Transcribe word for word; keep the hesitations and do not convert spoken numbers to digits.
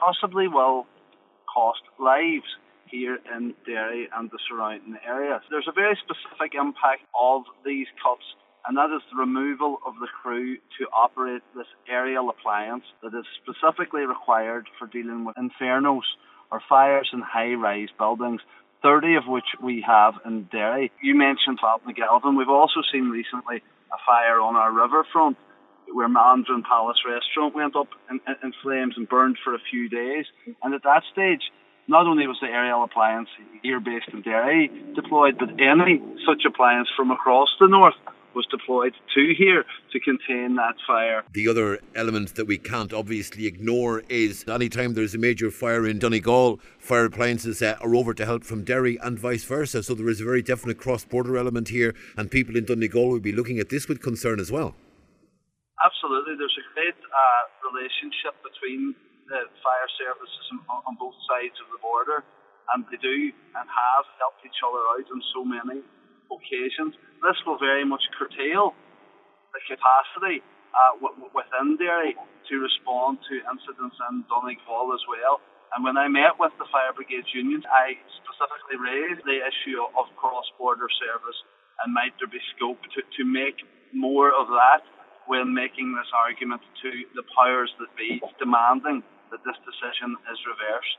possibly will cost lives here in Derry and the surrounding areas. There's a very specific impact of these cuts, and that is the removal of the crew to operate this aerial appliance that is specifically required for dealing with infernos or fires in high-rise buildings, thirty of which we have in Derry. You mentioned Baltnagelvin. We've also seen recently a fire on our riverfront where Mandarin Palace restaurant went up in, in, in flames and burned for a few days. And at that stage, not only was the aerial appliance here based in Derry deployed, but any such appliance from across the north was deployed to here to contain that fire. The other element that we can't obviously ignore is anytime there's a major fire in Donegal, fire appliances uh, are over to help from Derry and vice versa. So there is a very definite cross-border element here, and people in Donegal will be looking at this with concern as well. Absolutely. There's a great uh, relationship between the fire services on, on both sides of the border, and they do and have helped each other out on so many occasions. This will very much curtail the capacity uh, w- within Derry to respond to incidents in Donegal as well. And when I met with the Fire Brigades Union, I specifically raised the issue of cross-border service and might there be scope to, to make more of that when making this argument to the powers that be, demanding that this decision is reversed.